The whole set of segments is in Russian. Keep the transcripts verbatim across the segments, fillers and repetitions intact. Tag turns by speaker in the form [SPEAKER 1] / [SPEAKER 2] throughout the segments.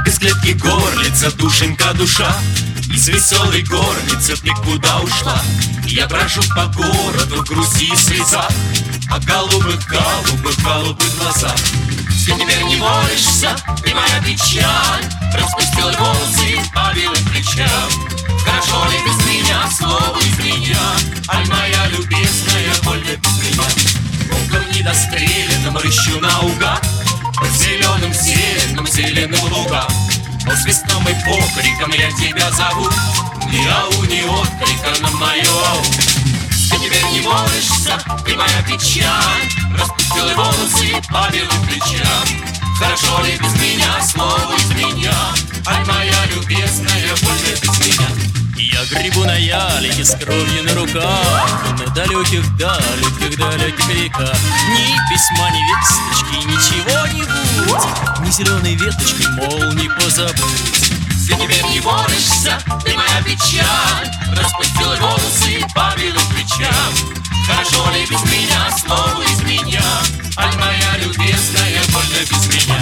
[SPEAKER 1] Из клетки горлица, душенька душа, из веселой горницы ты куда ушла? Я брожу по городу, грусти и слеза, а голубых, голубых, голубых глазах. Ты теперь не молишься, ты моя печаль, распустила волосы по белым плечам. Хорошо ли без меня, слово из меня, аль моя любезная, больно без меня? Волком недостреленным рыщу наугад по зеленым, зеленым, зеленым лугам. По свистом и покриком я тебя зову, ни ау, ни отклика на мое ау. Ты теперь не молишься, ты моя печаль, распустила волосы по белым плечам. Хорошо ли без меня, слово из меня, аль моя любезная, больно без меня?
[SPEAKER 2] Я гребу на ялике с кровью на руках, на далеких, далеких, далеких реках. Ни письма, ни весточки, ничего не будет, ни зеленой веточки, мол, не позабудь.
[SPEAKER 1] Ты теперь не борешься, ты моя печаль, распустила волосы по белым плечам. Хорошо ли без меня, слово из меня, аль моя любезная, больно без меня?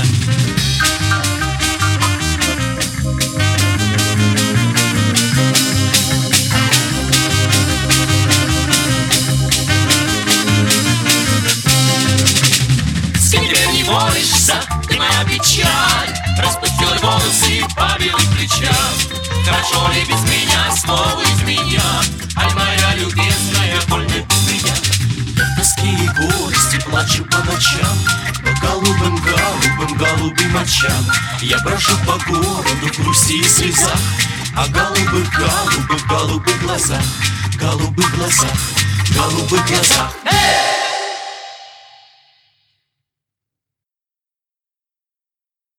[SPEAKER 1] Борешься, ты моя печаль, распустила волосы по белым плечам. Хорошо ли без меня, слово из меня, аль моя любезная, больно без меня?
[SPEAKER 2] Я в тоске и горести плачу по ночам, по голубым, голубым, голубым очам.
[SPEAKER 1] Я брожу по городу, грусти и слезах,
[SPEAKER 2] о голубых, голубых, голубых глазах, голубых глазах, голубых глазах.
[SPEAKER 1] Эй!